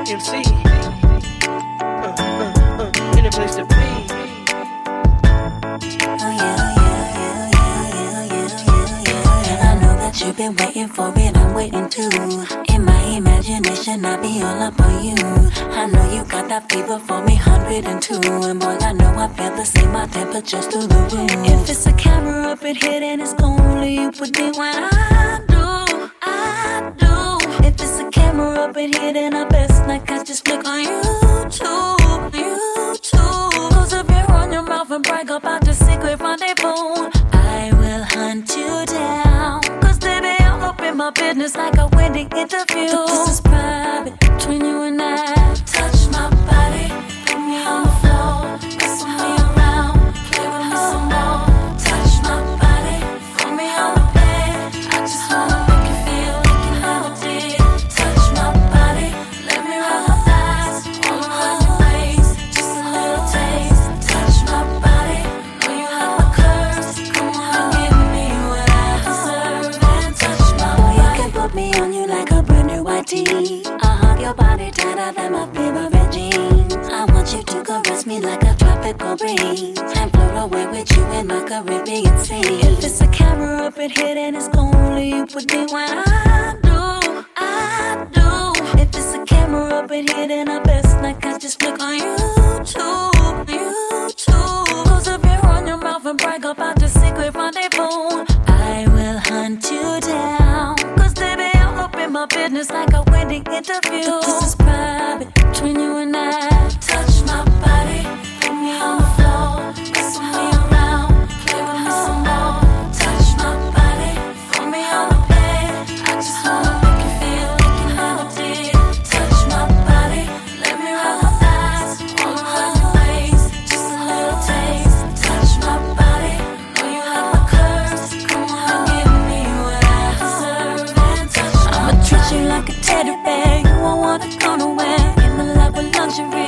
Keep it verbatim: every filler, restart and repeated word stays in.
M C. Uh, uh, uh, in a place to be. You've been waiting for it, I'm waiting too. In my imagination, I'll be all up on you. I know you got that fever for me, one hundred and two. And boy, I know I feel the same, my temperature's through the roof. If it's a camera up in here, then it's only you put it when I do, I do. If it's a camera up in here, then I best not catch just click on YouTube, YouTube. Close up your on your mouth and brag about the secret rendezvous. I will hunt you down. My business like a wedding interview. This is private between you and I. Touch my body, put me on the floor, wrestle me around, play with me some more. Touch my body, put me on the bed. I just wanna make you feel like you never did. Touch my body, let me roll my thighs all around your waist, just a little taste. Touch my body, know you have my curves. Come on and give me what I deserve and touch my put me on you like a brand new white tee. I hug your body tighter than my favorite jeans. I want you to caress me like a tropical breeze and float away with you in my Caribbean sea. If it's a camera up in here, then it's only you put me when I do, I do. If it's a camera up in here, then I best not catch just click on YouTube, YouTube. Close up your on your mouth and brag about the secret rendezvous. I will hunt you down. My business like a wedding interview. This is private between you and I. Touch my body, put me on the floor, wrestle me around, play with me some more. Touch my body, put me on the bed. I just wanna make you feel like you never did. Touch my body, let me roll my thighs all around your waist, just a little taste. Touch my body, know you have my curves. Come on, give me what I deserve and touch my treat you like a teddy bear, you won't wanna go nowhere. In the love with luxury.